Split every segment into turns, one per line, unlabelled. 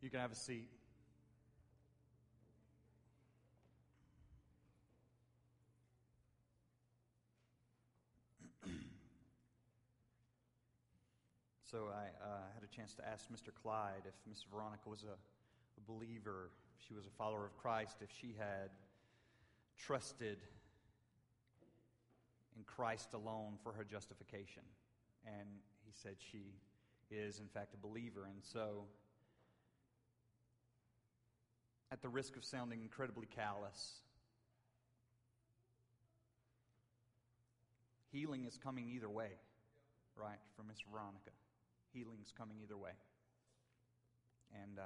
You can have a seat. So I had a chance to ask Mr. Clyde if Miss Veronica was a believer, if she was a follower of Christ, if she had trusted in Christ alone for her justification. And he said she is, in fact, a believer. And so, at the risk of sounding incredibly callous, healing is coming either way, right, from Miss Veronica. Healing's coming either way. And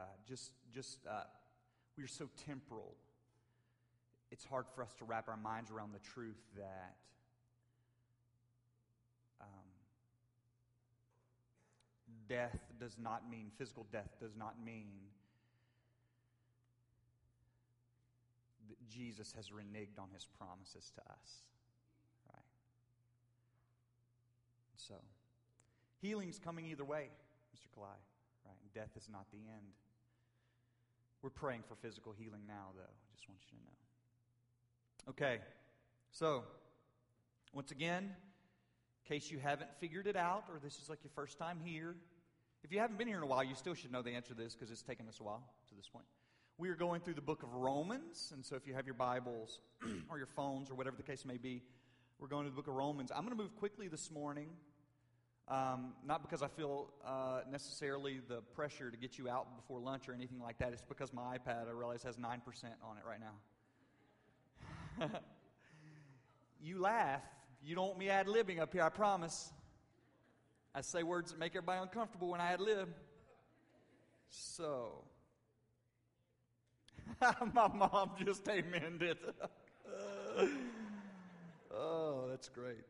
we're so temporal. It's hard for us to wrap our minds around the truth that death does not mean, physical death does not mean that Jesus has reneged on his promises to us. Right? So, healing's coming either way, Mr. Clyde. Right? Death is not the end. We're praying for physical healing now, though. I just want you to know. Okay, so, once again, in case you haven't figured it out, or this is like your first time here, if you haven't been here in a while, you still should know the answer to this because it's taken us a while to this point. We are going through the book of Romans, and so if you have your Bibles or your phones or whatever the case may be, we're going to the book of Romans. I'm going to move quickly this morning, not because I feel necessarily the pressure to get you out before lunch or anything like that. It's because my iPad, I realize, has 9% on it right now. You laugh. You don't want me ad-libbing up here, I promise. I say words that make everybody uncomfortable when I ad-lib. So, my mom just amened it. Oh, that's great.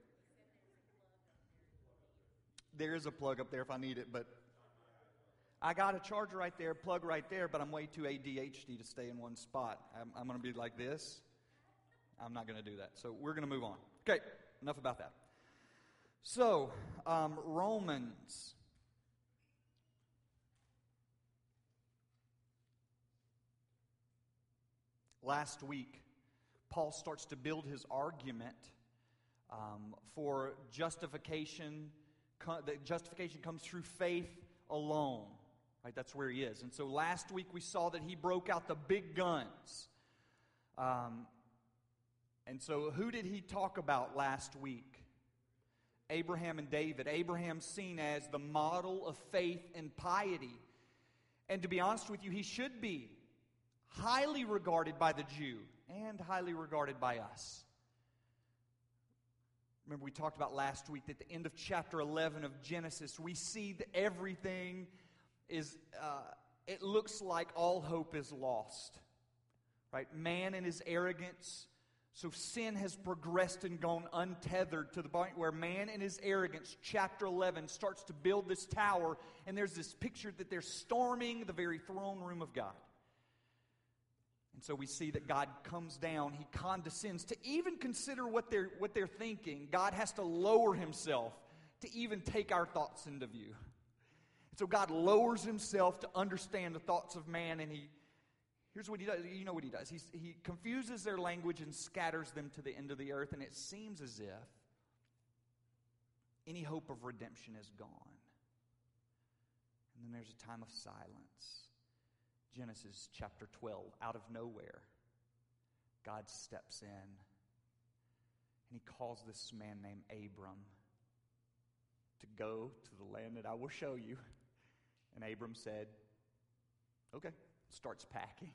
There is a plug up there if I need it, but I got a charger right there, plug right there, but I'm way too ADHD to stay in one spot. I'm going to be like this. I'm not going to do that. So we're going to move on. Okay, enough about that. So, Romans. Last week, Paul starts to build his argument for justification. That justification comes through faith alone. Right, that's where he is. And so last week we saw that he broke out the big guns. And so who did he talk about last week? Abraham and David. Abraham's seen as the model of faith and piety. And to be honest with you, he should be highly regarded by the Jew and highly regarded by us. Remember we talked about last week that at the end of chapter 11 of Genesis, we see that everything is, it looks like all hope is lost. Right? Man and his arrogance. So sin has progressed and gone untethered to the point where man in his arrogance, chapter 11, starts to build this tower, and there's this picture that they're storming the very throne room of God. And so we see that God comes down, He condescends to even consider what they're thinking. God has to lower Himself to even take our thoughts into view. And so God lowers Himself to understand the thoughts of man, and here's what He does. You know what He does. He confuses their language and scatters them to the end of the earth, and it seems as if any hope of redemption is gone. And then there's a time of silence. Genesis chapter 12, out of nowhere, God steps in, and He calls this man named Abram to go to the land that I will show you. And Abram said, okay. Starts packing.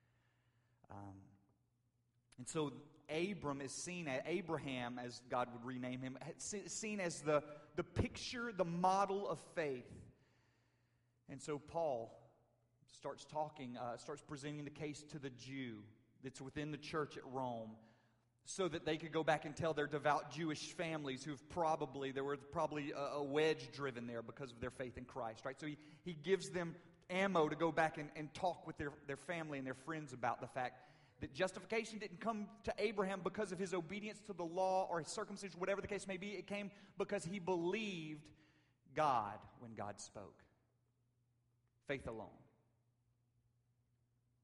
And so Abraham, as God would rename him, seen as the picture, the model of faith. And so Paul starts presenting the case to the Jew that's within the church at Rome, so that they could go back and tell their devout Jewish families there were probably a wedge driven there because of their faith in Christ, right? So he gives them ammo to go back and talk with their family and their friends about the fact that justification didn't come to Abraham because of his obedience to the law or his circumcision, whatever the case may be. It came because he believed God when God spoke. Faith alone.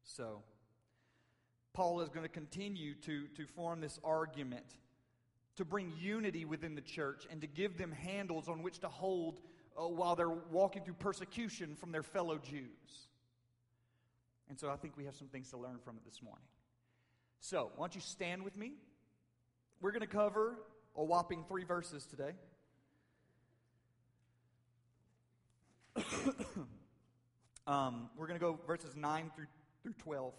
So, Paul is going to continue to form this argument to bring unity within the church and to give them handles on which to hold while they're walking through persecution from their fellow Jews. And so I think we have some things to learn from it this morning. So, why don't you stand with me? We're going to cover a whopping 3 verses today. We're going to go verses 9 through 12.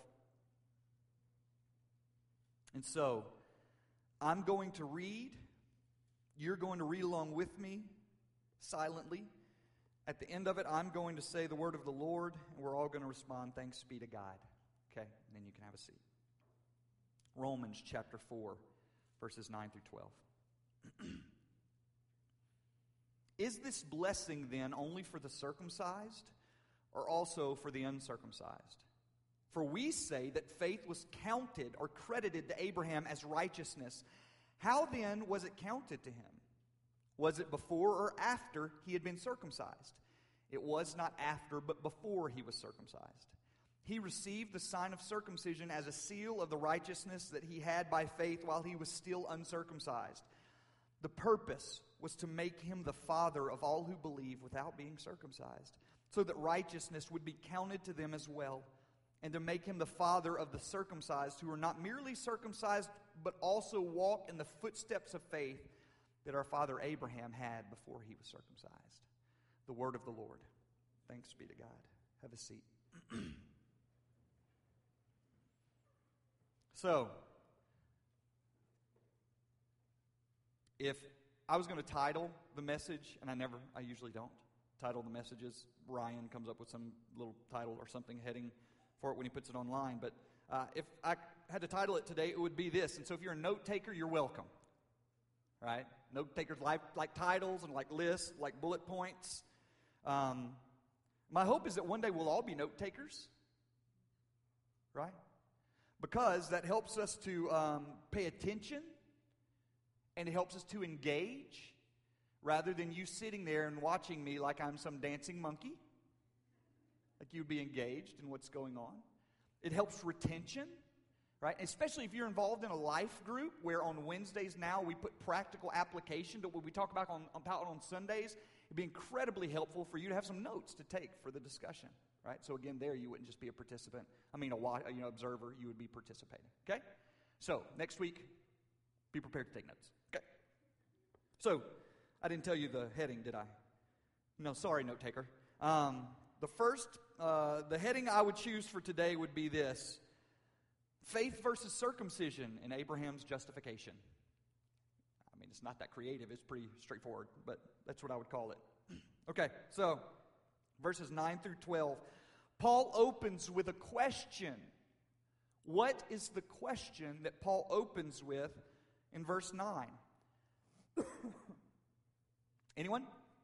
And so, I'm going to read. You're going to read along with me silently. At the end of it, I'm going to say the word of the Lord, and we're all going to respond, thanks be to God. Okay? And then you can have a seat. Romans chapter 4, verses 9 through 12. Is this blessing then only for the circumcised, or also for the uncircumcised? For we say that faith was counted or credited to Abraham as righteousness. How then was it counted to him? Was it before or after he had been circumcised? It was not after, but before he was circumcised. He received the sign of circumcision as a seal of the righteousness that he had by faith while he was still uncircumcised. The purpose was to make him the father of all who believe without being circumcised, so that righteousness would be counted to them as well, and to make him the father of the circumcised, who are not merely circumcised, but also walk in the footsteps of faith that our father Abraham had before he was circumcised. The word of the Lord. Thanks be to God. Have a seat. So, if I was going to title the message, and I usually don't title the messages. Ryan comes up with some little title or something heading for it when he puts it online. But if I had to title it today, it would be this. And so if you're a note taker, you're welcome. Right? Note takers like titles and like lists, like bullet points. My hope is that one day we'll all be note takers. Right? Because that helps us to pay attention, and it helps us to engage, rather than you sitting there and watching me like I'm some dancing monkey. Like you'd be engaged in what's going on. It helps retention, right? Especially if you're involved in a life group where on Wednesdays now we put practical application to what we talk about on Sundays. It'd be incredibly helpful for you to have some notes to take for the discussion, right? So again, there you wouldn't just be a participant. Observer. You would be participating. Okay. So next week, be prepared to take notes. Okay. So I didn't tell you the heading, did I? No, sorry, note taker. The heading I would choose for today would be this: faith versus circumcision in Abraham's justification. I mean, it's not that creative. It's pretty straightforward, but that's what I would call it. Okay, so verses 9 through 12. Paul opens with a question. What is the question that Paul opens with in verse 9? Anyone?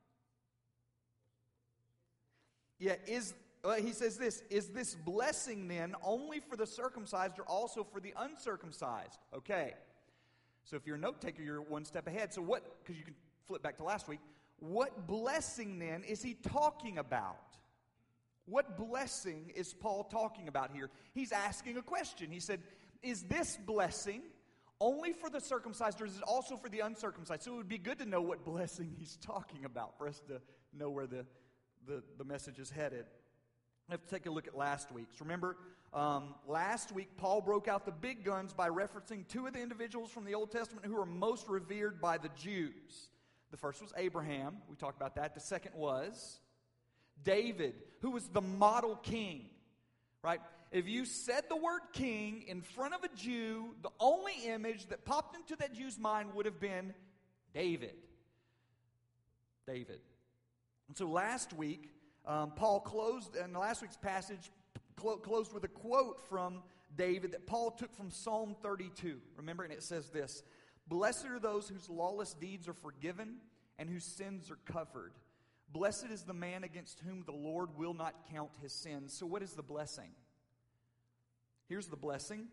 Yeah, he says this: is this blessing then only for the circumcised or also for the uncircumcised? Okay. So if you're a note taker, you're one step ahead. So because you can flip back to last week, what blessing then is he talking about? What blessing is Paul talking about here? He's asking a question. He said, is this blessing only for the circumcised, or is it also for the uncircumcised? So it would be good to know what blessing he's talking about for us to know where the message is headed. I have to take a look at last week's. Remember, last week Paul broke out the big guns by referencing 2 of the individuals from the Old Testament who are most revered by the Jews. The first was Abraham. We talked about that. The second was David, who was the model king. Right? If you said the word king in front of a Jew, the only image that popped into that Jew's mind would have been David. David. And so last week, Paul closed, in last week's passage, closed with a quote from David that Paul took from Psalm 32. Remember, and it says this: "Blessed are those whose lawless deeds are forgiven and whose sins are covered. Blessed is the man against whom the Lord will not count his sins." So what is the blessing? Here's the blessing.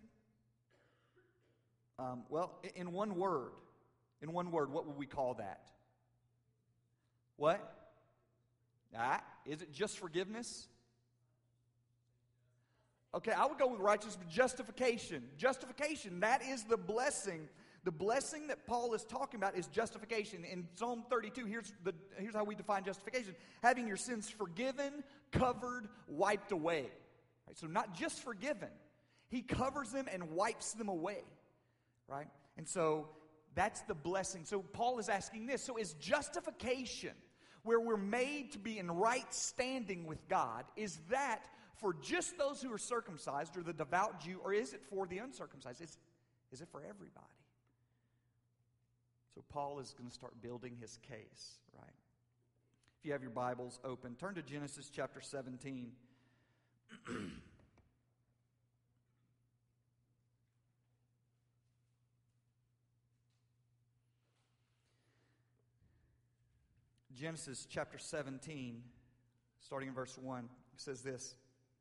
In one word, what would we call that? What? Is it just forgiveness? Okay, I would go with righteousness, but justification. Justification, that is the blessing. The blessing that Paul is talking about is justification. In Psalm 32, here's how we define justification. Having your sins forgiven, covered, wiped away. Right? So not just forgiven. He covers them and wipes them away. Right? And so that's the blessing. So Paul is asking this. So is justification, where we're made to be in right standing with God, is that for just those who are circumcised or the devout Jew, or is it for the uncircumcised? Is it for everybody? So Paul is going to start building his case, right? If you have your Bibles open, turn to Genesis chapter 17. Genesis chapter 17, starting in verse 1, says this.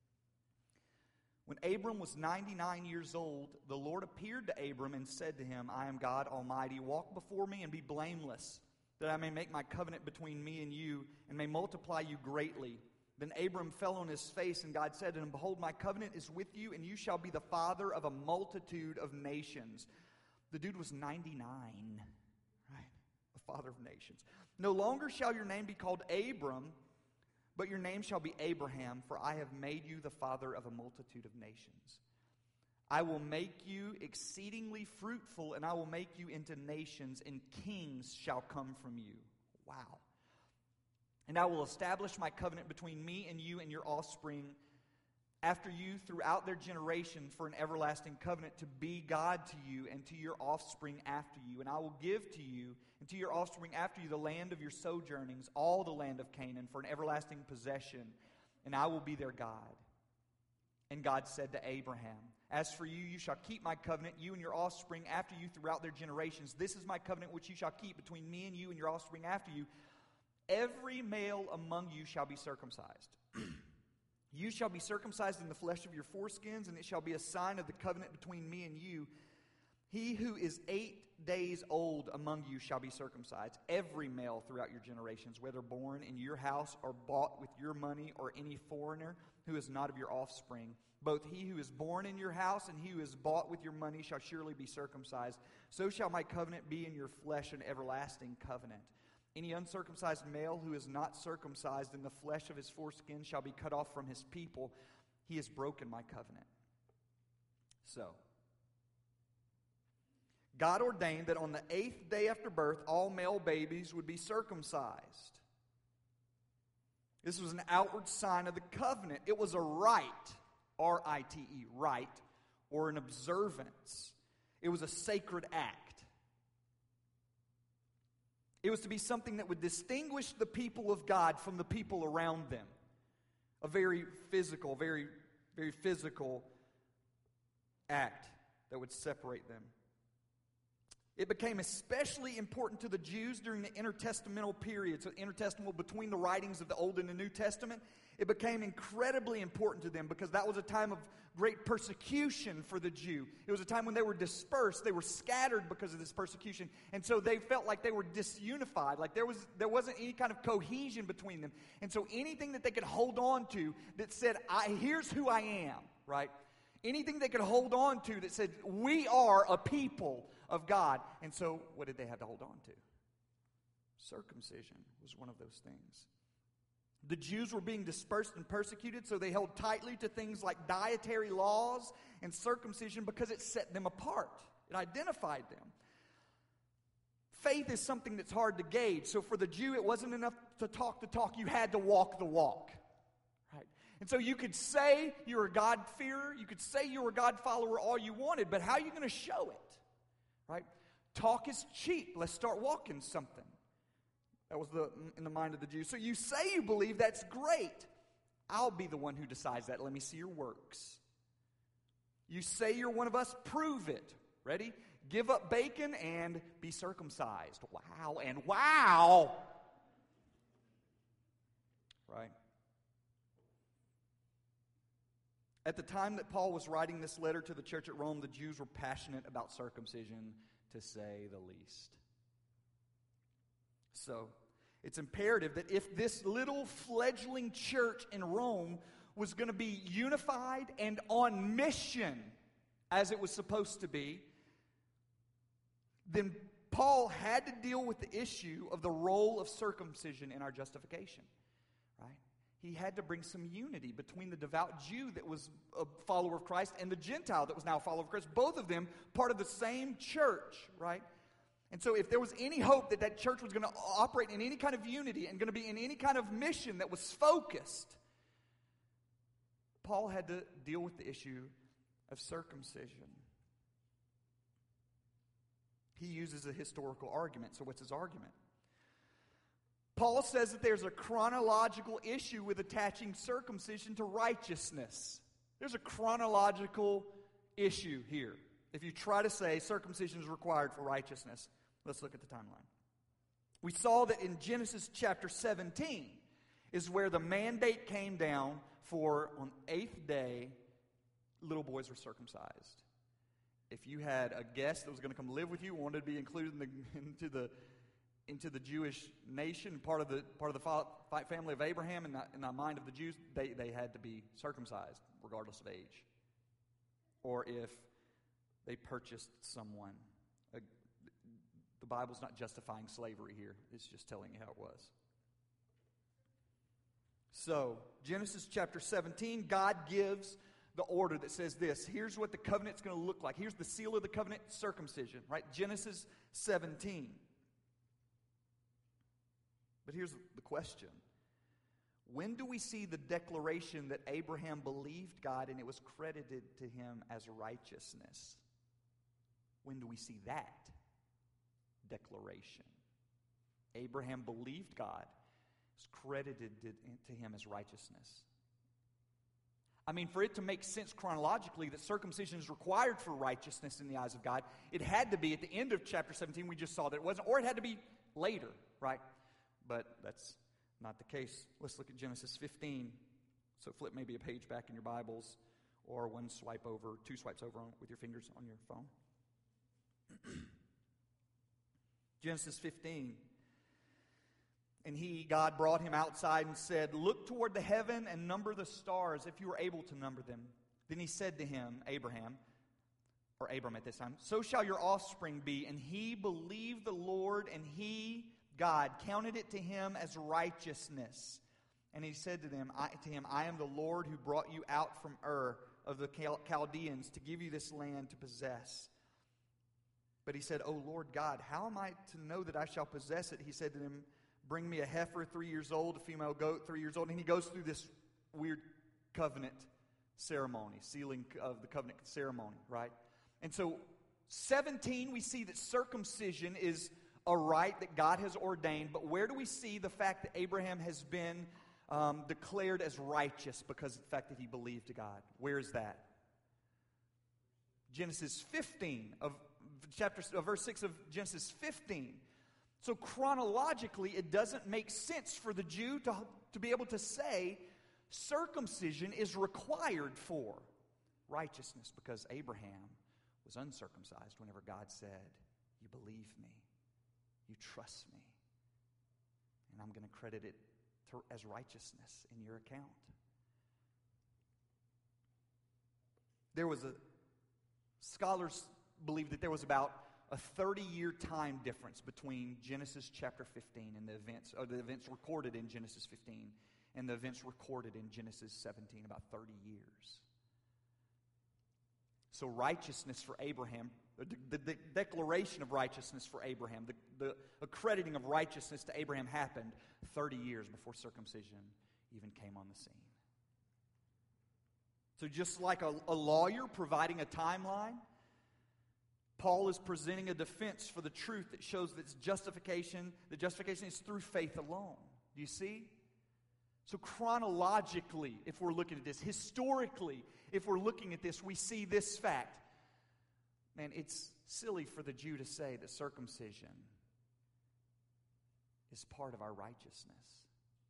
When Abram was 99 years old, the Lord appeared to Abram and said to him, I am God Almighty. Walk before me and be blameless, that I may make my covenant between me and you, and may multiply you greatly. Then Abram fell on his face, and God said to him, Behold, my covenant is with you, and you shall be the father of a multitude of nations. The dude was 99, right? A father of nations. No longer shall your name be called Abram, but your name shall be Abraham, for I have made you the father of a multitude of nations. I will make you exceedingly fruitful, and I will make you into nations, and kings shall come from you. Wow. And I will establish my covenant between me and you and your offspring after you throughout their generations for an everlasting covenant to be God to you and to your offspring after you. And I will give to you and to your offspring after you the land of your sojournings, all the land of Canaan, for an everlasting possession, and I will be their God. And God said to Abraham, As for you, you shall keep my covenant, you and your offspring after you throughout their generations. This is my covenant which you shall keep between me and you and your offspring after you. Every male among you shall be circumcised. You shall be circumcised in the flesh of your foreskins, and it shall be a sign of the covenant between me and you. He who is 8 days old among you shall be circumcised, every male throughout your generations, whether born in your house or bought with your money, or any foreigner who is not of your offspring. Both he who is born in your house and he who is bought with your money shall surely be circumcised. So shall my covenant be in your flesh, an everlasting covenant. Any uncircumcised male who is not circumcised in the flesh of his foreskin shall be cut off from his people. He has broken my covenant. So, God ordained that on the 8th day after birth, all male babies would be circumcised. This was an outward sign of the covenant. It was a rite, R-I-T-E, rite, or an observance. It was a sacred act. It was to be something that would distinguish the people of God from the people around them. A very physical act that would separate them. It became especially important to the Jews during the intertestamental period, so intertestamental between the writings of the Old and the New Testament. It became incredibly important to them because that was a time of great persecution for the Jew. It was a time when they were dispersed, they were scattered because of this persecution, and so they felt like they were disunified, like there wasn't any kind of cohesion between them. And so anything that they could hold on to that said, here's who I am, right? Anything they could hold on to that said, we are a people of God. And so what did they have to hold on to? Circumcision was one of those things. The Jews were being dispersed and persecuted, so they held tightly to things like dietary laws and circumcision because it set them apart. It identified them. Faith is something that's hard to gauge. So for the Jew, it wasn't enough to talk the talk. You had to walk the walk. Right? And so you could say you're a God-fearer. You could say you're a God-follower all you wanted, but how are you going to show it? Right? Talk is cheap. Let's start walking something. That was in the mind of the Jews. So you say you believe, that's great. I'll be the one who decides that. Let me see your works. You say you're one of us, prove it. Ready? Give up bacon and be circumcised. Wow and wow. Right? At the time that Paul was writing this letter to the church at Rome, the Jews were passionate about circumcision, to say the least. So, it's imperative that if this little fledgling church in Rome was going to be unified and on mission as it was supposed to be, then Paul had to deal with the issue of the role of circumcision in our justification, right? He had to bring some unity between the devout Jew that was a follower of Christ and the Gentile that was now a follower of Christ, both of them part of the same church, right? And so if there was any hope that that church was going to operate in any kind of unity and going to be in any kind of mission that was focused, Paul had to deal with the issue of circumcision. He uses a historical argument. So what's his argument? Paul says that there's a chronological issue with attaching circumcision to righteousness. There's a chronological issue here. If you try to say circumcision is required for righteousness, let's look at the timeline. We saw that in Genesis chapter 17 is where the mandate came down for on the 8th day, little boys were circumcised. If you had a guest that was going to come live with you, wanted to be included into the Jewish nation, part of the family of Abraham in the mind of the Jews, they had to be circumcised regardless of age. Or if they purchased someone. The Bible's not justifying slavery here. It's just telling you how it was. So, Genesis chapter 17, God gives the order that says this. Here's what the covenant's going to look like. Here's the seal of the covenant, circumcision, right? Genesis 17. But here's the question. When do we see the declaration that Abraham believed God and it was credited to him as righteousness? When do we see that declaration? Abraham believed God. It's credited to him as righteousness. I mean, for it to make sense chronologically that circumcision is required for righteousness in the eyes of God, it had to be at the end of chapter 17. We just saw that it wasn't, or it had to be later, right? But that's not the case. Let's look at Genesis 15. So flip maybe a page back in your Bibles, or two swipes over with your fingers on your phone. Genesis 15. And God brought him outside and said, "Look toward the heaven and number the stars, if you are able to number them." Then he said to him, Abram at this time, "So shall your offspring be." And he believed the Lord, and God, counted it to him as righteousness. And he said to him, "I am the Lord who brought you out from Ur of the Chaldeans to give you this land to possess." But he said, "O Lord God, how am I to know that I shall possess it?" He said to him, "Bring me a heifer 3 years old, a female goat 3 years old." And he goes through this weird covenant ceremony, sealing of the covenant ceremony, right? And so 17, we see that circumcision is a rite that God has ordained. But where do we see the fact that Abraham has been declared as righteous because of the fact that he believed God? Where is that? Genesis 15, verse 6 of Genesis 15. So chronologically, it doesn't make sense for the Jew to be able to say circumcision is required for righteousness, because Abraham was uncircumcised whenever God said, "You believe me, you trust me, and I'm going to credit it as righteousness in your account." Scholars believe that there was about a 30-year time difference between Genesis chapter 15 and the events recorded in Genesis 15 and the events recorded in Genesis 17, about 30 years. So righteousness for Abraham, the declaration of righteousness for Abraham, the accrediting of righteousness to Abraham happened 30 years before circumcision even came on the scene. So just like a lawyer providing a timeline, Paul is presenting a defense for the truth that shows that justification is through faith alone. Do you see? So chronologically, if we're looking at this, historically, if we're looking at this, we see this fact. Man, it's silly for the Jew to say that circumcision is part of our righteousness.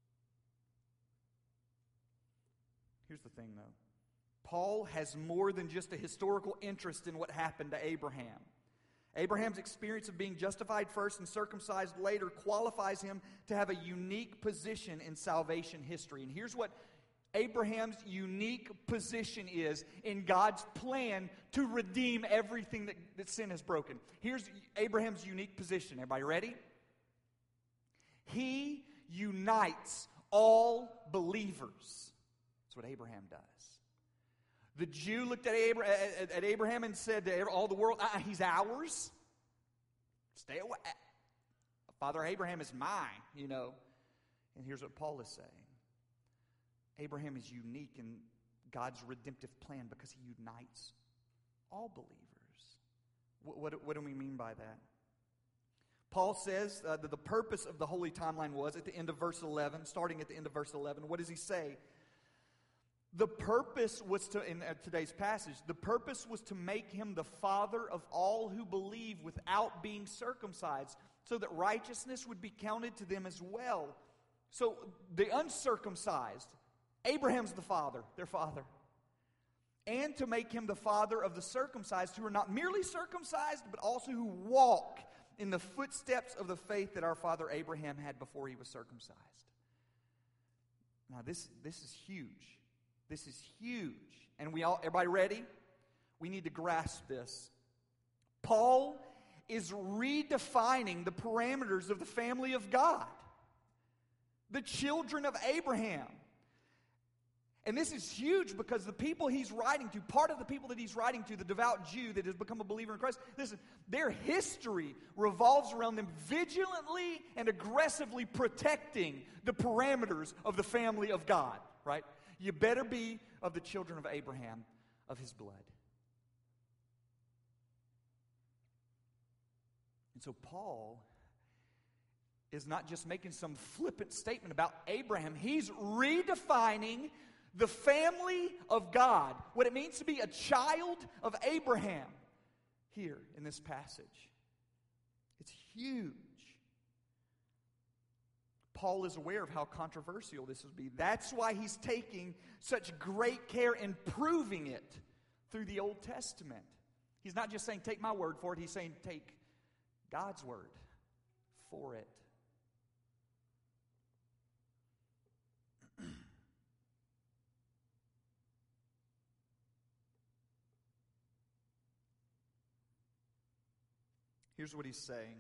Here's the thing, though. Paul has more than just a historical interest in what happened to Abraham. Abraham's experience of being justified first and circumcised later qualifies him to have a unique position in salvation history. And here's what Abraham's unique position is in God's plan to redeem everything that sin has broken. Here's Abraham's unique position. Everybody ready? He unites all believers. That's what Abraham does. The Jew looked at Abraham and said to all the world, he's ours. Stay away. Father Abraham is mine, And here's what Paul is saying. Abraham is unique in God's redemptive plan because he unites all believers. What do we mean by that? Paul says that the purpose of the holy timeline was at the end of verse 11, starting at the end of verse 11. What does he say? The purpose was in today's passage, the purpose was to make him the father of all who believe without being circumcised, so that righteousness would be counted to them as well. So the uncircumcised, Abraham's the father, their father. And to make him the father of the circumcised, who are not merely circumcised, but also who walk in the footsteps of the faith that our father Abraham had before he was circumcised. Now this is huge. This is huge. And everybody ready? We need to grasp this. Paul is redefining the parameters of the family of God. The children of Abraham. And this is huge because the people he's writing to, part of the people that he's writing to, the devout Jew that has become a believer in Christ, listen, their history revolves around them vigilantly and aggressively protecting the parameters of the family of God, right? You better be of the children of Abraham, of his blood. And so Paul is not just making some flippant statement about Abraham. He's redefining the family of God, what it means to be a child of Abraham here in this passage. It's huge. Paul is aware of how controversial this would be. That's why he's taking such great care in proving it through the Old Testament. He's not just saying, take my word for it. He's saying, take God's word for it. Here's what he's saying.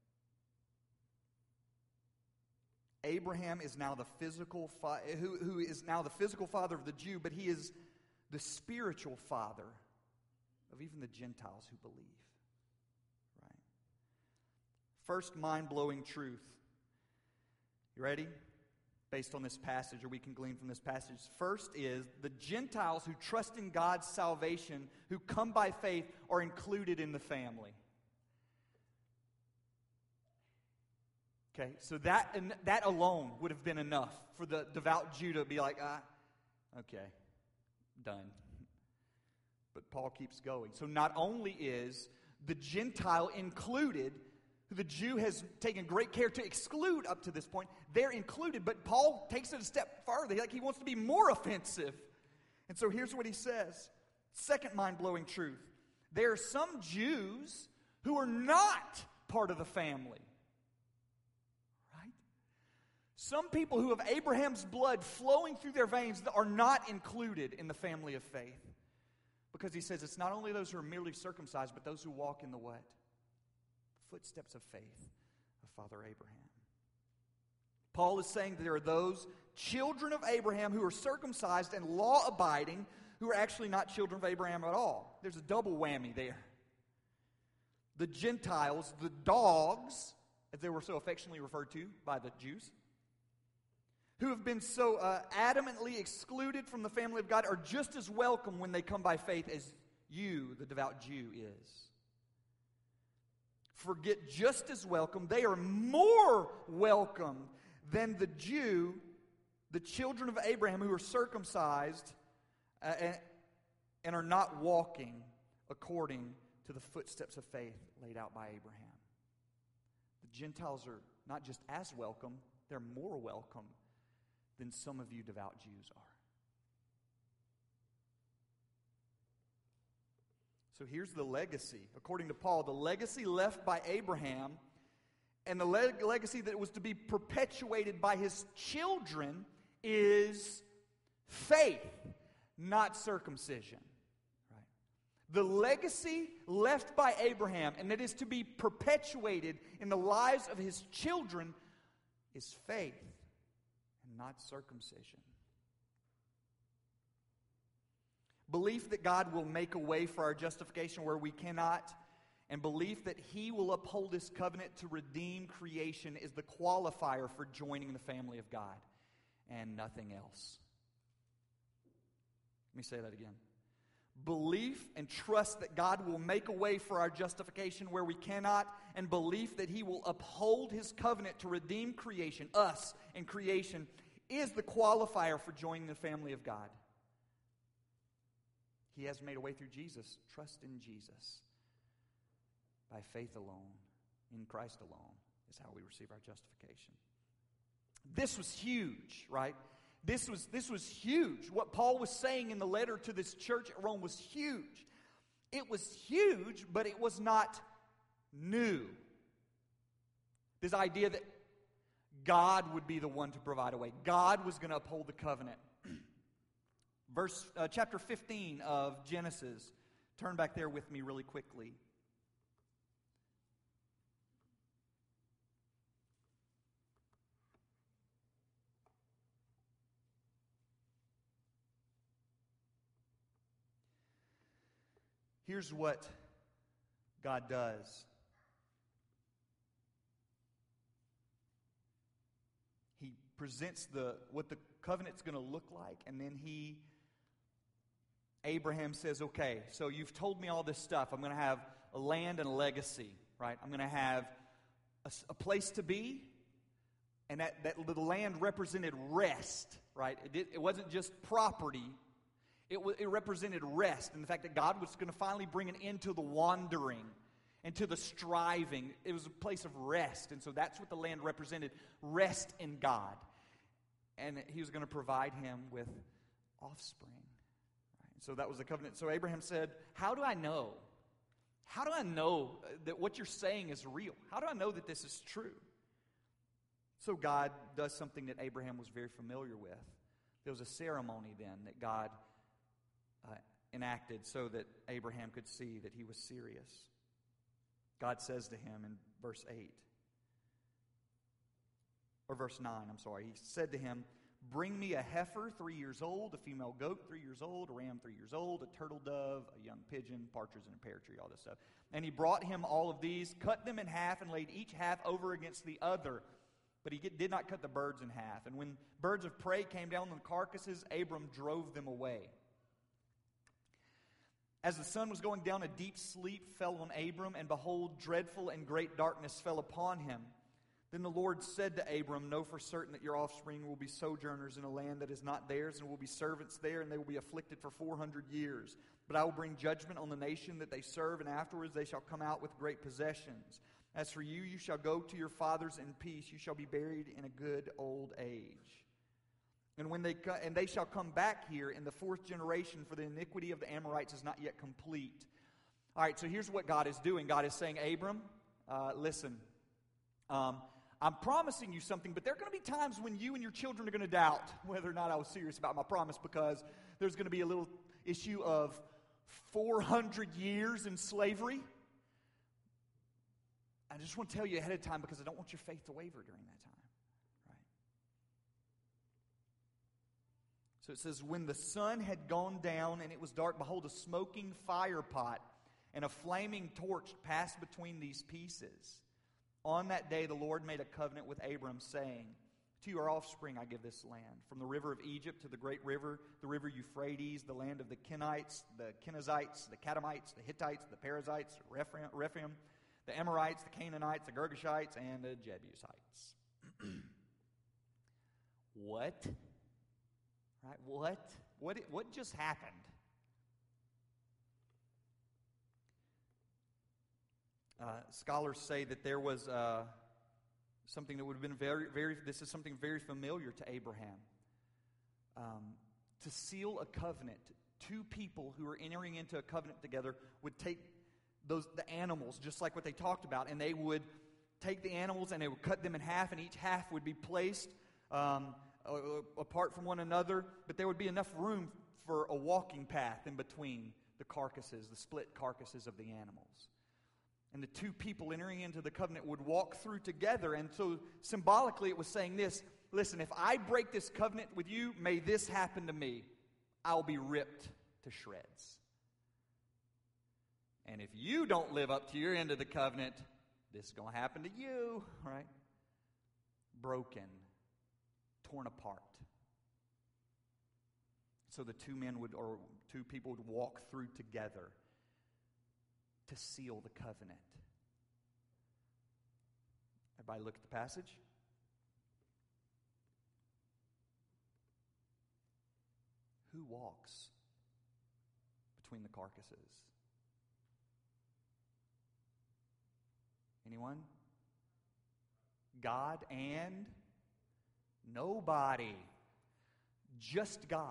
Abraham is now the physical who is now the physical father of the Jew, but he is the spiritual father of even the Gentiles who believe. Right? First mind-blowing truth. You ready? Based on this passage, or we can glean from this passage. First is the Gentiles who trust in God's salvation, who come by faith, are included in the family. Okay, so that alone would have been enough for the devout Jew to be like, okay, done. But Paul keeps going. So not only is the Gentile included, who the Jew has taken great care to exclude up to this point, they're included, but Paul takes it a step farther. He wants to be more offensive. And so here's what he says. Second mind-blowing truth. There are some Jews who are not part of the family. Some people who have Abraham's blood flowing through their veins are not included in the family of faith. Because he says it's not only those who are merely circumcised, but those who walk in the what? Footsteps of faith of Father Abraham. Paul is saying that there are those children of Abraham who are circumcised and law-abiding who are actually not children of Abraham at all. There's a double whammy there. The Gentiles, the dogs, as they were so affectionately referred to by the Jews, who have been so adamantly excluded from the family of God, are just as welcome when they come by faith as you, the devout Jew, is. Forget just as welcome. They are more welcome than the Jew, the children of Abraham who are circumcised and are not walking according to the footsteps of faith laid out by Abraham. The Gentiles are not just as welcome, they're more welcome than some of you devout Jews are. So here's the legacy. According to Paul, the legacy left by Abraham and the legacy that was to be perpetuated by his children is Faith, not circumcision. Right? The legacy left by Abraham, and that is to be perpetuated in the lives of his children, is faith and not circumcision. Belief that God will make a way for our justification where we cannot, and belief that He will uphold His covenant to redeem creation is the qualifier for joining the family of God, and nothing else. Let me say that again. Belief and trust that God will make a way for our justification where we cannot, and belief that He will uphold His covenant to redeem creation, us and creation, is the qualifier for joining the family of God. He has made a way through Jesus. Trust in Jesus. By faith alone, in Christ alone, is how we receive our justification. This was huge, right? This was huge. What Paul was saying in the letter to this church at Rome was huge. It was huge, but it was not new. This idea that God would be the one to provide a way. God was going to uphold the covenant. Chapter 15 of Genesis. Turn back there with me really quickly. Here's what God does. He presents what the covenant's going to look like, and then Abraham says, okay, so you've told me all this stuff. I'm going to have a land and a legacy, right? I'm going to have a place to be, and that the land represented rest, right? It wasn't just property. It represented rest, and the fact that God was going to finally bring an end to the wandering and to the striving. It was a place of rest, and so that's what the land represented, rest in God. And He was going to provide him with offspring. Right? So that was the covenant. So Abraham said, how do I know? How do I know that what you're saying is real? How do I know that this is true? So God does something that Abraham was very familiar with. There was a ceremony then that God enacted so that Abraham could see that He was serious. God says to him in verse 8, or verse 9, I'm sorry. He said to him, bring me a heifer 3 years old, a female goat 3 years old, a ram 3 years old, a turtle dove, a young pigeon, partridge in a pear tree, all this stuff. And he brought him all of these, cut them in half, and laid each half over against the other. But he did not cut the birds in half. And when birds of prey came down on the carcasses, Abram drove them away. As the sun was going down, a deep sleep fell on Abram, and behold, dreadful and great darkness fell upon him. Then the Lord said to Abram, know for certain that your offspring will be sojourners in a land that is not theirs, and will be servants there, and they will be afflicted for 400 years. But I will bring judgment on the nation that they serve, and afterwards they shall come out with great possessions. As for you, you shall go to your fathers in peace. You shall be buried in a good old age. And they shall come back here in the fourth generation, for the iniquity of the Amorites is not yet complete. All right, so here's what God is doing. God is saying, Abram, listen, I'm promising you something, but there are going to be times when you and your children are going to doubt whether or not I was serious about my promise, because there's going to be a little issue of 400 years in slavery. I just want to tell you ahead of time because I don't want your faith to waver during that time. So it says, when the sun had gone down and it was dark, behold, a smoking fire pot and a flaming torch passed between these pieces. On that day the Lord made a covenant with Abram, saying, to your offspring I give this land, from the river of Egypt to the great river, the river Euphrates, the land of the Kenites, the Kenizzites, the Kadamites, the Hittites, the Perizzites, Rephaim, the Amorites, the Canaanites, the Girgashites, and the Jebusites. What? Right? What just happened? Scholars say that there was something that would have been this is something very familiar to Abraham. To seal a covenant, two people who are entering into a covenant together would take the animals, just like what they talked about, and they would take the animals and they would cut them in half, and each half would be placed apart from one another, but there would be enough room for a walking path in between the carcasses, the split carcasses of the animals. And the two people entering into the covenant would walk through together. And so symbolically it was saying this: listen, if I break this covenant with you, may this happen to me. I'll be ripped to shreds. And if you don't live up to your end of the covenant, this is going to happen to you, right? Broken, torn apart. So the two people would walk through together to seal the covenant. Everybody look at the passage. Who walks between the carcasses? Anyone? God and nobody. Just God.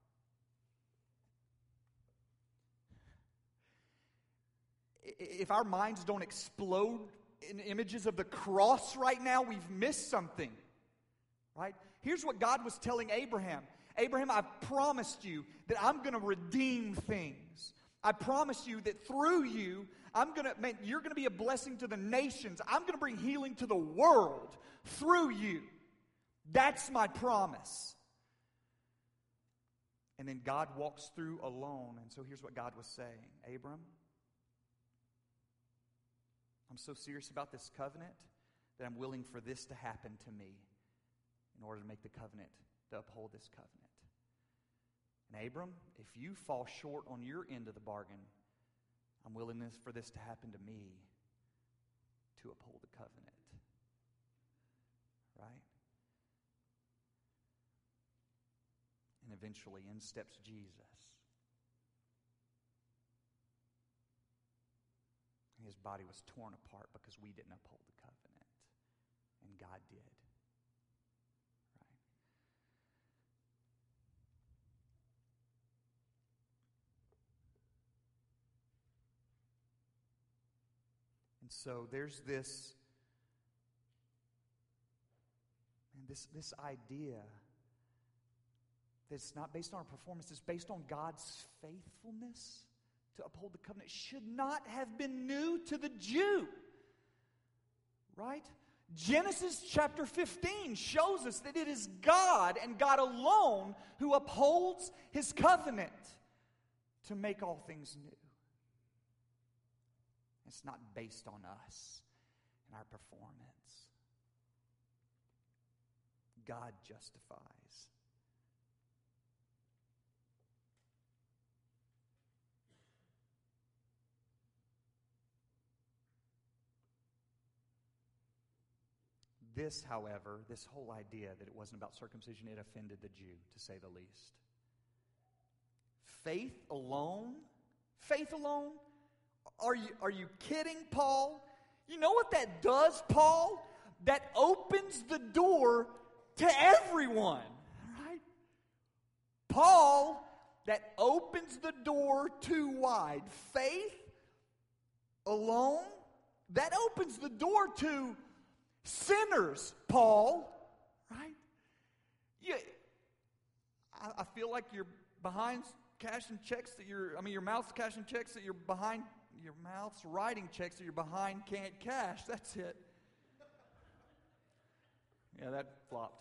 If our minds don't explode in images of the cross right now, we've missed something. Right? Here's what God was telling Abraham. Abraham, I've promised you that I'm going to redeem things. I promise you that through you, you're going to be a blessing to the nations. I'm going to bring healing to the world through you. That's my promise. And then God walks through alone. And so here's what God was saying. Abram, I'm so serious about this covenant that I'm willing for this to happen to me in order to make the covenant, to uphold this covenant. And Abram, if you fall short on your end of the bargain, I'm willing for this to happen to me to uphold the covenant. Right? And eventually in steps Jesus. His body was torn apart because we didn't uphold the covenant. And God did. Right? And so there's this idea that's not based on our performance, it's based on God's faithfulness to uphold the covenant. Should not have been new to the Jew. Right? Genesis chapter 15 shows us that it is God and God alone who upholds His covenant to make all things new. It's not based on us and our performance. God justifies. This, however, this whole idea that it wasn't about circumcision, it offended the Jew, to say the least. Faith alone? Faith alone? Are you kidding, Paul? You know what that does, Paul? That opens the door to everyone, right? Paul, that opens the door too wide. Faith alone, that opens the door to sinners, Paul, right? I feel like you're behind cashing checks that your mouth's cashing checks that you're behind, your mouth's writing checks that you're behind can't cash. That's it. Yeah, that flopped.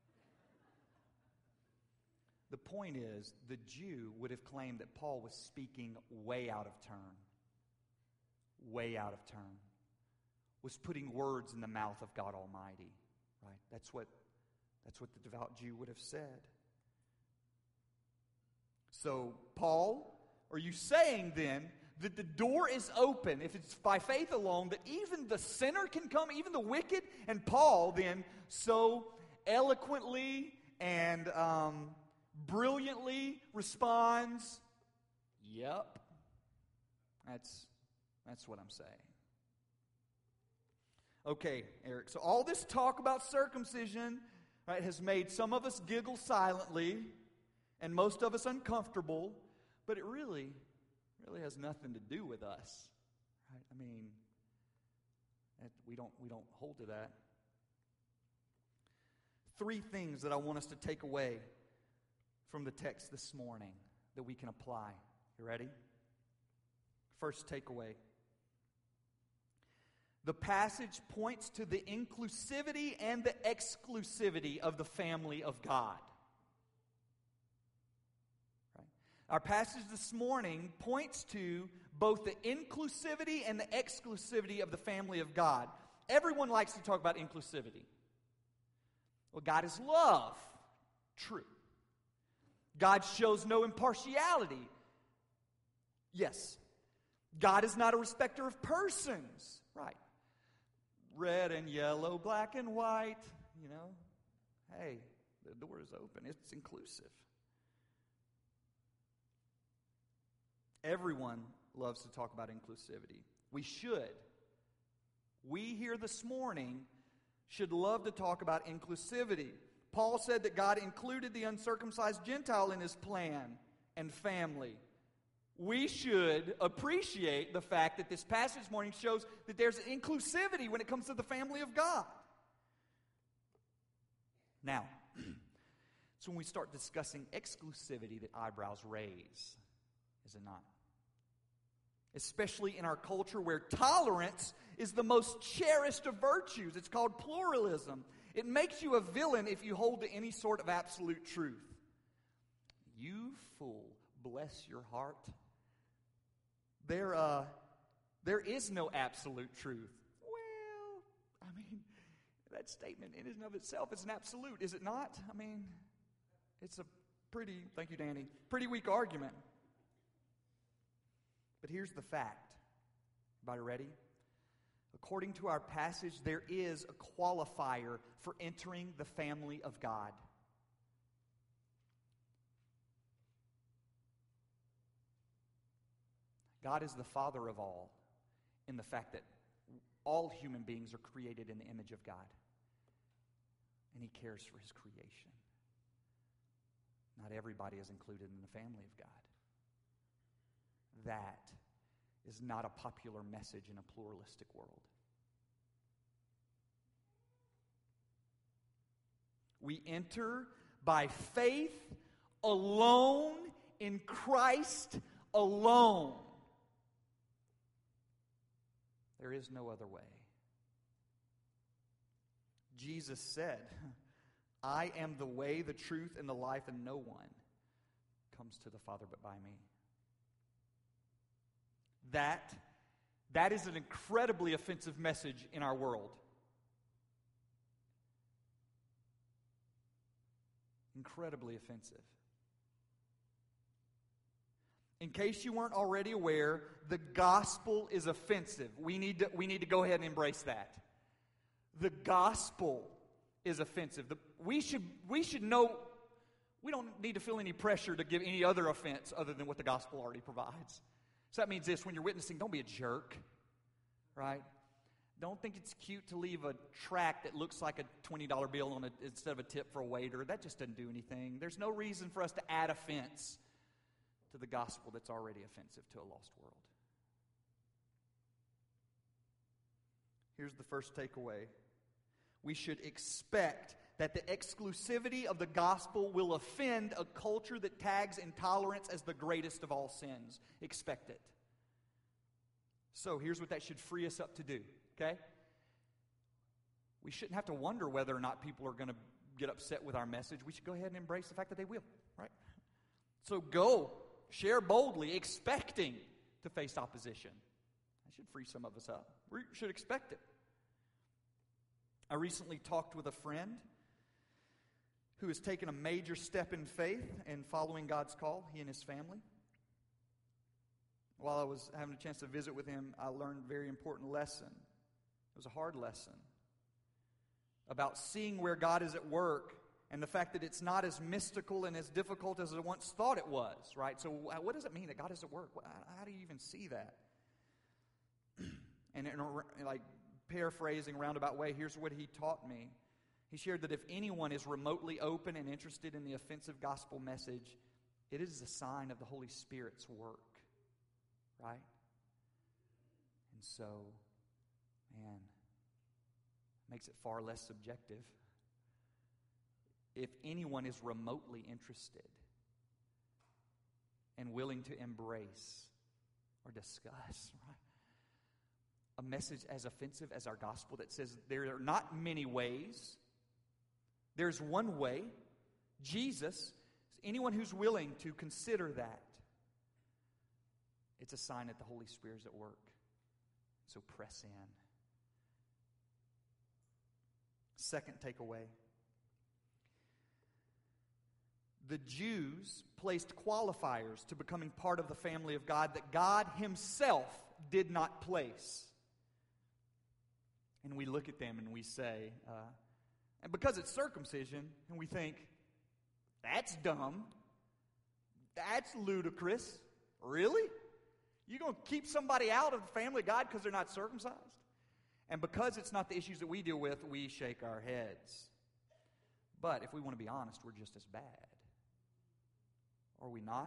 The point is, the Jew would have claimed that Paul was speaking way out of turn. Way out of turn. Was putting words in the mouth of God Almighty. Right? That's what the devout Jew would have said. So, Paul, are you saying then that the door is open, if it's by faith alone, that even the sinner can come, even the wicked? And Paul then so eloquently and brilliantly responds, yep, that's what I'm saying. Okay, Eric, so all this talk about circumcision, right, has made some of us giggle silently and most of us uncomfortable, but it really has nothing to do with us. Right? I mean, we don't hold to that. Three things that I want us to take away from the text this morning that we can apply. You ready? First takeaway. The passage points to the inclusivity and the exclusivity of the family of God. Right? Our passage this morning points to both the inclusivity and the exclusivity of the family of God. Everyone likes to talk about inclusivity. Well, God is love. True. God shows no impartiality. Yes. God is not a respecter of persons. Right. Red and yellow, black and white, Hey, the door is open. It's inclusive. Everyone loves to talk about inclusivity. We should. We here this morning should love to talk about inclusivity. Paul said that God included the uncircumcised Gentile in his plan and family. We should appreciate the fact that this passage this morning shows that there's inclusivity when it comes to the family of God. Now, it's when we start discussing exclusivity that eyebrows raise, is it not? Especially in our culture where tolerance is the most cherished of virtues. It's called pluralism. It makes you a villain if you hold to any sort of absolute truth. You fool, bless your heart. There is no absolute truth. Well, that statement in and of itself is an absolute, is it not? It's a pretty, thank you, Danny, pretty weak argument. But here's the fact. Everybody ready? According to our passage, there is a qualifier for entering the family of God. God is the Father of all, in the fact that all human beings are created in the image of God. And He cares for His creation. Not everybody is included in the family of God. That is not a popular message in a pluralistic world. We enter by faith alone in Christ alone. There is no other way. Jesus said, I am the way, the truth, and the life, and no one comes to the Father but by me. That is an incredibly offensive message in our world. Incredibly offensive. In case you weren't already aware, the gospel is offensive. We need to go ahead and embrace that. The gospel is offensive. We should know. We don't need to feel any pressure to give any other offense other than what the gospel already provides. So that means this: when you're witnessing, don't be a jerk, right? Don't think it's cute to leave a tract that looks like a $20 bill on it instead of a tip for a waiter. That just doesn't do anything. There's no reason for us to add offense to the gospel that's already offensive to a lost world. Here's the first takeaway. We should expect that the exclusivity of the gospel will offend a culture that tags intolerance as the greatest of all sins. Expect it. So here's what that should free us up to do, okay? We shouldn't have to wonder whether or not people are going to get upset with our message. We should go ahead and embrace the fact that they will, right? So go, share boldly, expecting to face opposition. That should free some of us up. We should expect it. I recently talked with a friend who has taken a major step in faith and following God's call, he and his family. While I was having a chance to visit with him, I learned a very important lesson. It was a hard lesson about seeing where God is at work and the fact that it's not as mystical and as difficult as I once thought it was, right? So what does it mean that God is at work? How do you even see that? And like paraphrasing roundabout way, here's what he taught me. He shared that if anyone is remotely open and interested in the offensive gospel message, it is a sign of the Holy Spirit's work, right? And so, man, makes it far less subjective. if anyone is remotely interested and willing to embrace or discuss, right, a message as offensive as our gospel that says there are not many ways, there's one way, Jesus. Anyone who's willing to consider that, it's a sign that the Holy Spirit is at work. So press in. Second takeaway. The Jews placed qualifiers to becoming part of the family of God that God Himself did not place. And we look at them and we say, and because it's circumcision, and we think, that's dumb. That's ludicrous. Really? You're going to keep somebody out of the family of God because they're not circumcised? And because it's not the issues that we deal with, we shake our heads. But if we want to be honest, we're just as bad. Are we not?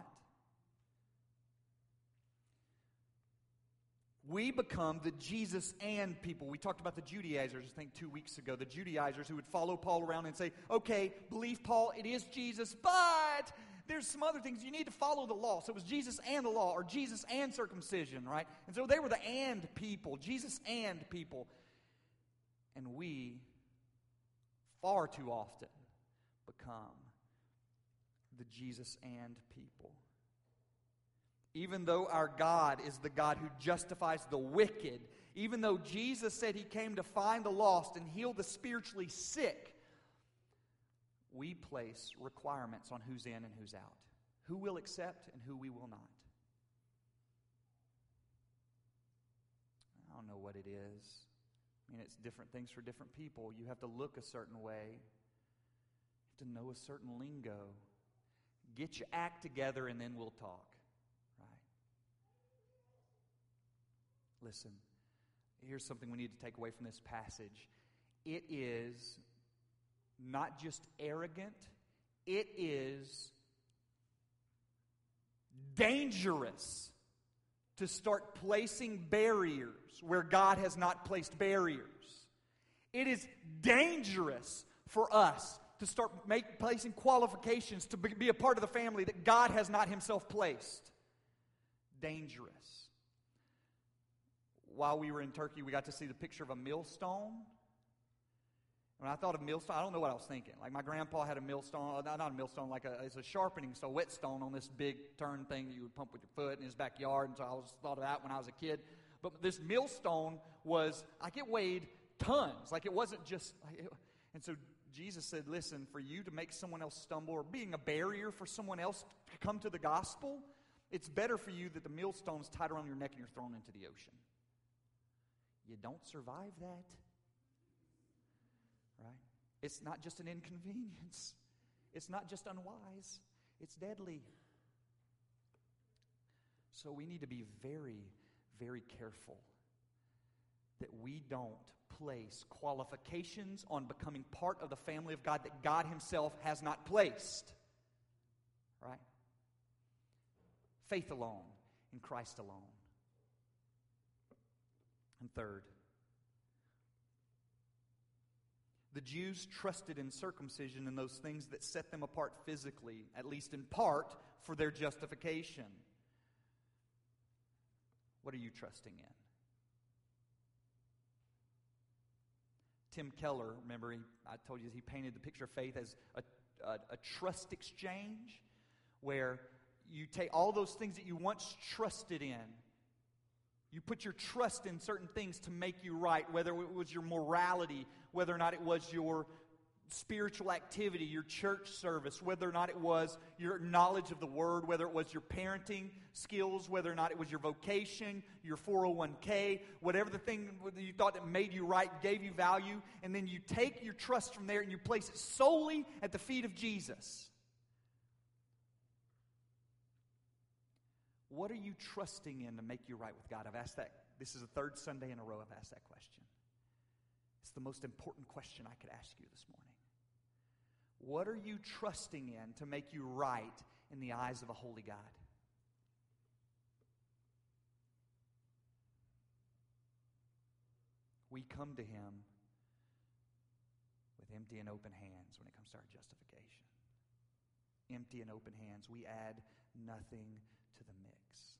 We become the Jesus and people. We talked about the Judaizers, I think 2 weeks ago. The Judaizers who would follow Paul around and say, okay, believe Paul, it is Jesus, but there's some other things. You need to follow the law. So it was Jesus and the law, or Jesus and circumcision, right? And so they were the and people, Jesus and people. And we, far too often, become the Jesus and people. Even though our God is the God who justifies the wicked, even though Jesus said He came to find the lost and heal the spiritually sick, we place requirements on who's in and who's out, who will accept and who we will not. I don't know what it is. I mean, it's different things for different people. You have to look a certain way. You have to know a certain lingo. Get your act together and then we'll talk. Listen, here's something we need to take away from this passage. It is not just arrogant, it is dangerous to start placing barriers where God has not placed barriers. It is dangerous for us to start placing qualifications to be a part of the family that God has not Himself placed. Dangerous. While we were in Turkey, we got to see the picture of a millstone. When I thought of millstone, I don't know what I was thinking. Like my grandpa had a millstone, not a millstone, it's a sharpening stone, whetstone on this big turn thing that you would pump with your foot in his backyard. And so I thought of that when I was a kid. But this millstone was, it weighed tons. It wasn't just, and so Jesus said, listen, for you to make someone else stumble or being a barrier for someone else to come to the gospel, it's better for you that the millstone's tied around your neck and you're thrown into the ocean. You don't survive that, right? It's not just an inconvenience. It's not just unwise. It's deadly. So we need to be very, very careful that we don't place qualifications on becoming part of the family of God that God Himself has not placed, right? Faith alone, in Christ alone. And third, the Jews trusted in circumcision and those things that set them apart physically, at least in part, for their justification. What are you trusting in? Tim Keller, remember, I told you he painted the picture of faith as a trust exchange, where you take all those things that you once trusted in. You put your trust in certain things to make you right, whether it was your morality, whether or not it was your spiritual activity, your church service, whether or not it was your knowledge of the Word, whether it was your parenting skills, whether or not it was your vocation, your 401k, whatever the thing that you thought that made you right, gave you value, and then you take your trust from there and you place it solely at the feet of Jesus. What are you trusting in to make you right with God? I've asked that. This is the third Sunday in a row I've asked that question. It's the most important question I could ask you this morning. What are you trusting in to make you right in the eyes of a holy God? We come to Him with with empty and open hands when it comes to our justification. Empty and open hands. We add nothing to the mix.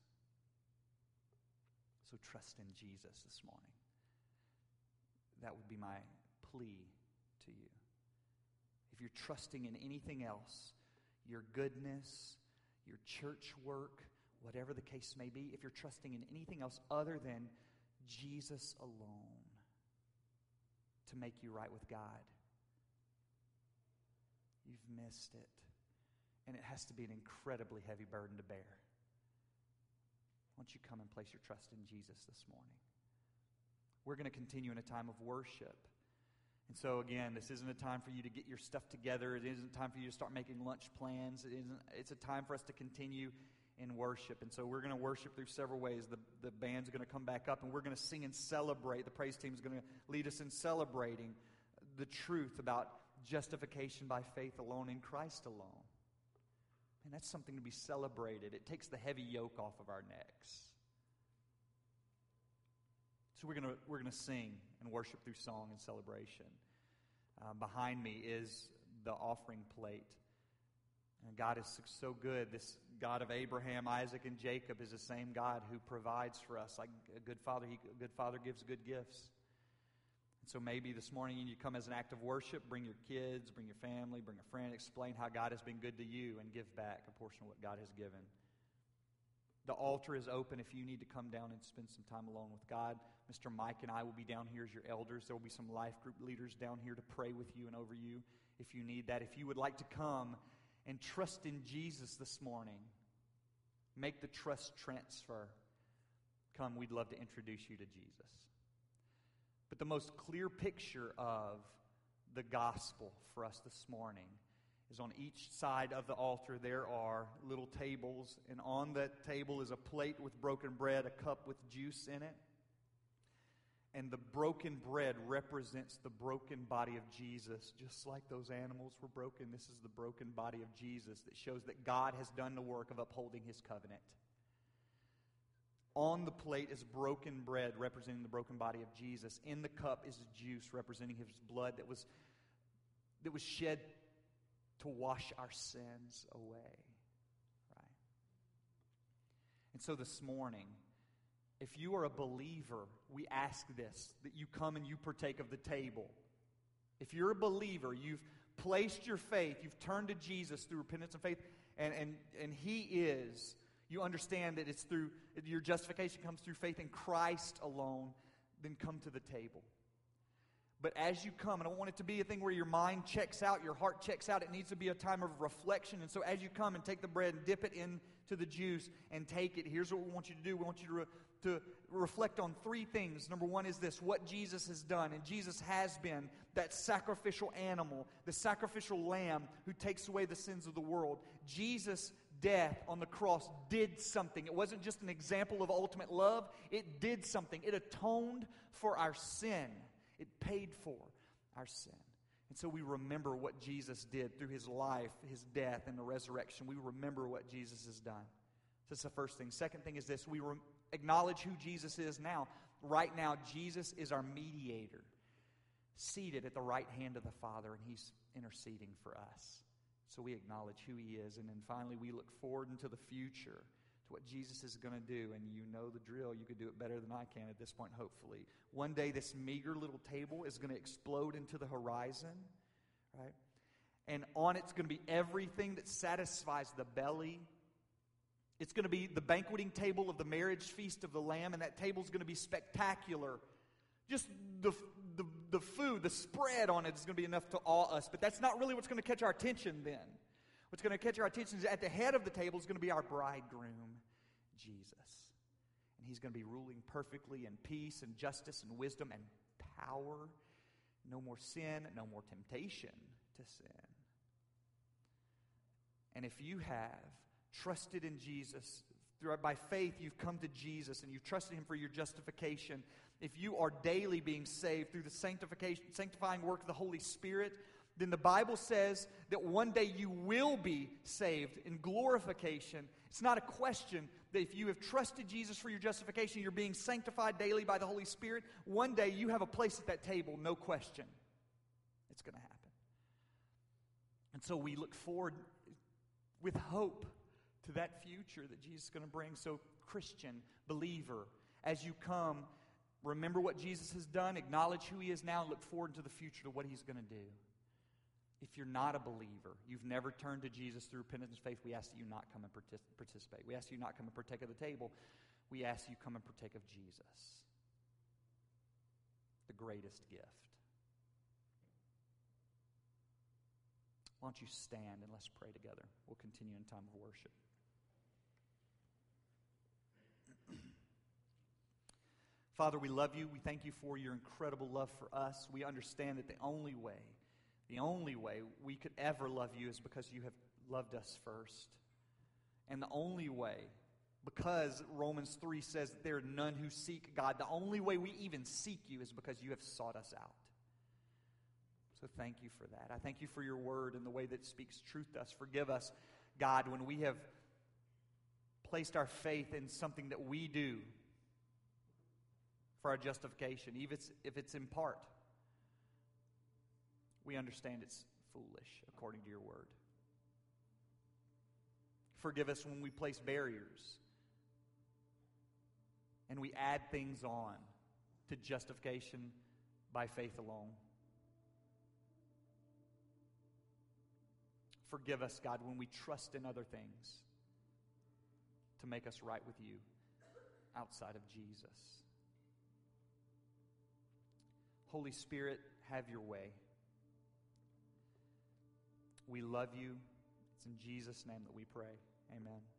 So trust in Jesus this morning. That would be my plea to you. If you're trusting in anything else, your goodness, your church work, whatever the case may be, if you're trusting in anything else other than Jesus alone to make you right with God, you've missed it. And it has to be an incredibly heavy burden to bear. Why don't you come and place your trust in Jesus this morning? We're going to continue in a time of worship. And so again, this isn't a time for you to get your stuff together. It isn't a time for you to start making lunch plans. It's a time for us to continue in worship. And so we're going to worship through several ways. The band's going to come back up and we're going to sing and celebrate. The praise team is going to lead us in celebrating the truth about justification by faith alone in Christ alone. And that's something to be celebrated. It takes the heavy yoke off of our necks. So we're going to sing and worship through song and celebration. Behind me is the offering plate. And God is so good. This God of Abraham, Isaac, and Jacob is the same God who provides for us. Like a good father gives good gifts. And so maybe this morning you come as an act of worship, bring your kids, bring your family, bring a friend, explain how God has been good to you, and give back a portion of what God has given. The altar is open if you need to come down and spend some time alone with God. Mr. Mike and I will be down here as your elders. There will be some life group leaders down here to pray with you and over you if you need that. If you would like to come and trust in Jesus this morning, make the trust transfer. Come, we'd love to introduce you to Jesus. But the most clear picture of the gospel for us this morning is on each side of the altar there are little tables, and on that table is a plate with broken bread, a cup with juice in it. And the broken bread represents the broken body of Jesus. Just like those animals were broken, this is the broken body of Jesus that shows that God has done the work of upholding His covenant. On the plate is broken bread representing the broken body of Jesus. In the cup is juice representing His blood that was shed to wash our sins away. Right? And so this morning, if you are a believer, we ask this, that you come and you partake of the table. If you're a believer, you've placed your faith, you've turned to Jesus through repentance and faith, and He is, you understand that it's through, your justification comes through faith in Christ alone, then come to the table. But as you come, and I don't want it to be a thing where your mind checks out, your heart checks out. It needs to be a time of reflection. And so as you come and take the bread and dip it into the juice and take it, here's what we want you to do. We want you to reflect on three things. Number one is this, what Jesus has done. And Jesus has been that sacrificial animal, the sacrificial lamb who takes away the sins of the world. Jesus' death on the cross did something. It wasn't just an example of ultimate love. It did something. It atoned for our sin. It paid for our sin. And so we remember what Jesus did through His life, His death, and the resurrection. We remember what Jesus has done. That's the first thing. Second thing is this. We acknowledge who Jesus is now. Right now, Jesus is our mediator, seated at the right hand of the Father, and He's interceding for us. So we acknowledge who He is. And then finally, we look forward into the future, to what Jesus is going to do. And you know the drill. You could do it better than I can at this point, hopefully. One day, this meager little table is going to explode into the horizon, right? And on it's going to be everything that satisfies the belly. It's going to be the banqueting table of the marriage feast of the Lamb, and that table is going to be spectacular. Just the food, the spread on it is going to be enough to awe us. But that's not really what's going to catch our attention then. What's going to catch our attention is at the head of the table is going to be our bridegroom, Jesus. And He's going to be ruling perfectly in peace and justice and wisdom and power. No more sin, no more temptation to sin. And if you have trusted in Jesus, by faith you've come to Jesus and you've trusted Him for your justification, if you are daily being saved through the sanctifying work of the Holy Spirit, then the Bible says that one day you will be saved in glorification. It's not a question that if you have trusted Jesus for your justification, you're being sanctified daily by the Holy Spirit. One day you have a place at that table, no question. It's going to happen. And so we look forward with hope to that future that Jesus is going to bring. So, Christian, believer, as you come, remember what Jesus has done, acknowledge who He is now, and look forward to the future to what He's going to do. If you're not a believer, you've never turned to Jesus through repentance and faith, we ask that you not come and participate. We ask you not come and partake of the table. We ask you come and partake of Jesus, the greatest gift. Why don't you stand and let's pray together. We'll continue in time of worship. Father, we love you. We thank you for your incredible love for us. We understand that the only way we could ever love you is because you have loved us first. And the only way, because Romans 3 says that there are none who seek God, the only way we even seek you is because you have sought us out. So thank you for that. I thank you for your word and the way that it speaks truth to us. Forgive us, God, when we have placed our faith in something that we do for our justification, even if it's in part. We understand it's foolish according to your word. Forgive us when we place barriers and we add things on to justification by faith alone. Forgive us, God, when we trust in other things to make us right with you outside of Jesus. Holy Spirit, have your way. We love you. It's in Jesus' name that we pray. Amen.